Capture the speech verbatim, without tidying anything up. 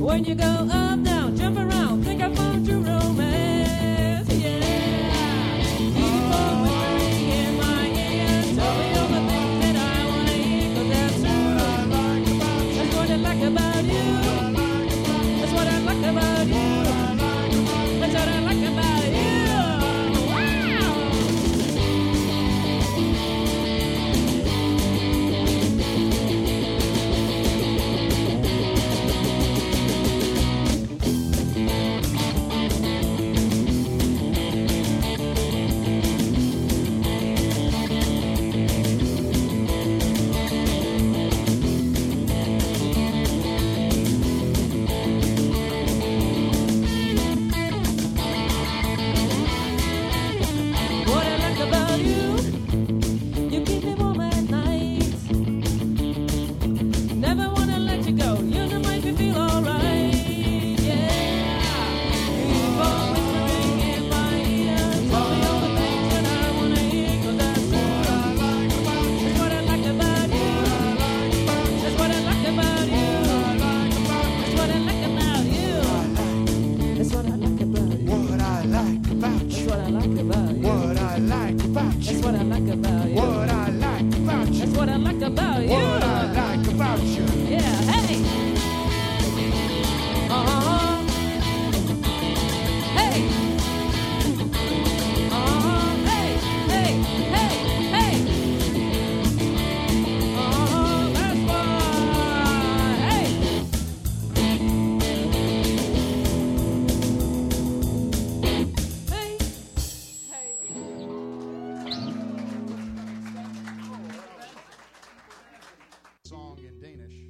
When you go up, down, jump around, think I found your romance, yeah. Keep on whispering in my ear, tell me all the things that I wanna hear, 'cause that's that's what I like about you. That's what I like about you. That's what I like about you. Wow. What I like about you, you keep me warm at night. Never wanna let you go, you just make me feel alright. Yeah, keep on whispering in my ear, tell me all the things that I wanna hear, 'cause that's what I like about you. That's what I like about you. That's what I like about you. That's what I like about you. What I like about That's you. what I like about you. What I like about you. That's what I like about you. What I like about you. That's what I like about you.